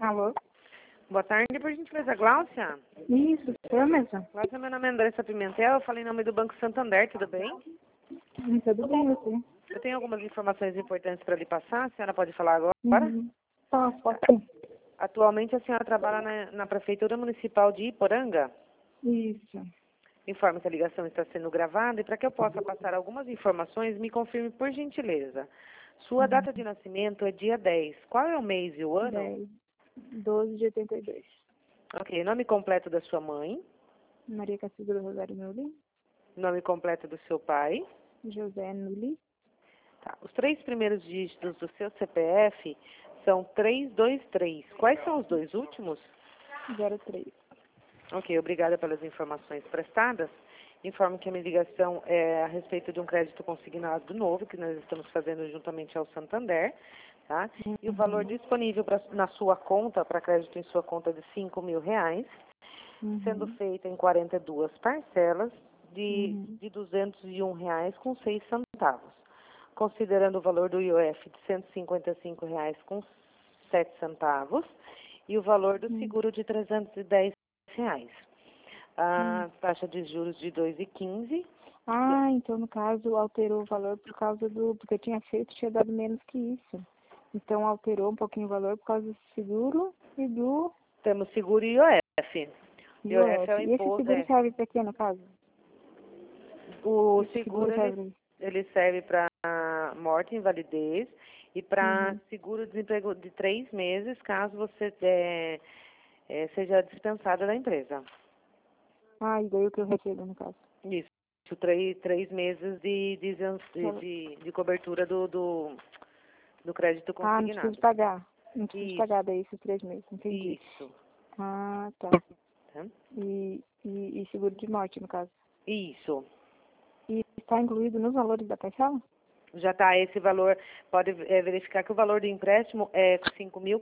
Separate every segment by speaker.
Speaker 1: Alô?
Speaker 2: Boa tarde, por gentileza, Gláucia.
Speaker 1: Isso, sou eu mesma.
Speaker 2: Gláucia, meu nome é Andressa Pimentel, eu falei em nome do Banco Santander, tudo bem?
Speaker 1: Tudo bem, você?
Speaker 2: Eu tenho algumas informações importantes para lhe passar, a senhora pode falar agora?
Speaker 1: Posso sim.
Speaker 2: Atualmente a senhora trabalha na Prefeitura Municipal de Iporanga?
Speaker 1: Isso.
Speaker 2: Informe que a ligação está sendo gravada e para que eu possa passar algumas informações, me confirme por gentileza. Sua data de nascimento é dia 10. Qual é o mês e o ano?
Speaker 1: 10, 12 de 82.
Speaker 2: Ok, nome completo da sua mãe,
Speaker 1: Maria Cacilda do Rosário Nuli,
Speaker 2: nome completo do seu pai.
Speaker 1: José Nuli,
Speaker 2: Tá. Os 3 primeiros dígitos do seu CPF são 323. Quais são os 2 últimos?
Speaker 1: 03.
Speaker 2: Ok, obrigada pelas informações prestadas. Informo que a minha ligação é a respeito de um crédito consignado novo que nós estamos fazendo juntamente ao Santander, tá? E o valor disponível na sua conta, para crédito em sua conta, de R$ 5.000, sendo feita em 42 parcelas de R$ 201,06, considerando o valor do IOF de R$ 155,07 e o valor do seguro de R$ 310. A taxa de juros de 2,15.
Speaker 1: Ah, então no caso alterou o valor por causa porque eu tinha dado menos que isso. Então alterou um pouquinho o valor por causa do seguro e do
Speaker 2: Temos seguro e IOF. IOF é o
Speaker 1: IOF. E esse
Speaker 2: imposto.
Speaker 1: seguro serve para quê, no caso?
Speaker 2: O
Speaker 1: Esse
Speaker 2: seguro
Speaker 1: serve.
Speaker 2: ele serve para morte e invalidez e para seguro-desemprego de 3 meses, caso você seja dispensada da empresa.
Speaker 1: Ah, e daí o que eu recebo, no caso?
Speaker 2: Isso, 3 meses de cobertura do crédito
Speaker 1: Ah, não
Speaker 2: consignado.
Speaker 1: preciso pagar. Não preciso
Speaker 2: Isso,
Speaker 1: pagar daí esses 3 meses, entendi.
Speaker 2: isso.
Speaker 1: Ah, tá.
Speaker 2: Tá?
Speaker 1: E seguro de morte, no caso.
Speaker 2: Isso.
Speaker 1: E está incluído nos valores da parcela?
Speaker 2: Já está esse valor, pode verificar que o valor do empréstimo é R$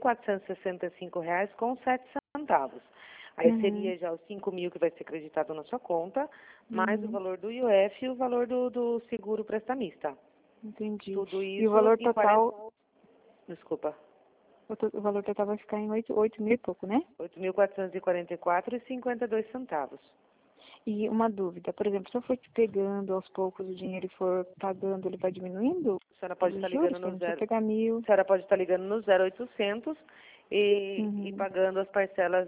Speaker 2: 5.465,07. Aí seria já os 5.000 que vai ser acreditado na sua conta, mais o valor do IOF e o valor do seguro prestamista.
Speaker 1: Entendi.
Speaker 2: Tudo isso
Speaker 1: E o valor
Speaker 2: em
Speaker 1: total,
Speaker 2: Desculpa.
Speaker 1: o valor total vai ficar em 8 mil e pouco, né?
Speaker 2: R$ 8.444,52.
Speaker 1: E uma dúvida, por exemplo, se eu for te pegando aos poucos o dinheiro e for pagando, ele vai diminuindo?
Speaker 2: A senhora pode
Speaker 1: Os
Speaker 2: estar
Speaker 1: juros,
Speaker 2: ligando
Speaker 1: por
Speaker 2: no
Speaker 1: exemplo, se eu
Speaker 2: zero.
Speaker 1: pegar 1.000.
Speaker 2: A senhora pode estar ligando no 0800 e pagando as parcelas,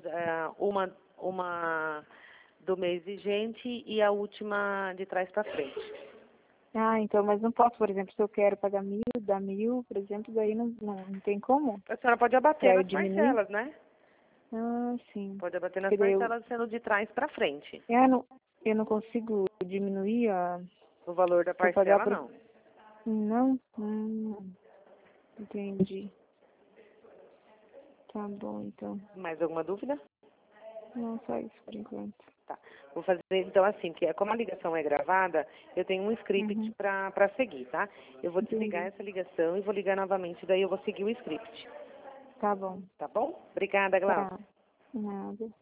Speaker 2: uma do mês vigente e a última de trás para frente.
Speaker 1: Ah, então, mas não posso, por exemplo, se eu quero pagar 1.000, dar 1.000, por exemplo, daí não tem como?
Speaker 2: A senhora pode abater
Speaker 1: Pra eu
Speaker 2: nas
Speaker 1: diminuir?
Speaker 2: parcelas, né?
Speaker 1: Ah, sim.
Speaker 2: Pode abater nas
Speaker 1: Porque daí
Speaker 2: parcelas sendo de trás para frente.
Speaker 1: eu não consigo diminuir
Speaker 2: O valor da
Speaker 1: se eu pagar
Speaker 2: parcela,
Speaker 1: por...
Speaker 2: não.
Speaker 1: Não? Entendi. Tá bom, então.
Speaker 2: Mais alguma dúvida?
Speaker 1: Não, só isso por enquanto.
Speaker 2: Tá. Vou fazer então assim, porque como a ligação é gravada, eu tenho um script para seguir, tá? Eu vou desligar essa ligação e vou ligar novamente, daí eu vou seguir o script.
Speaker 1: Tá bom.
Speaker 2: Tá bom? Obrigada, Glaucia.
Speaker 1: Tá. Nada.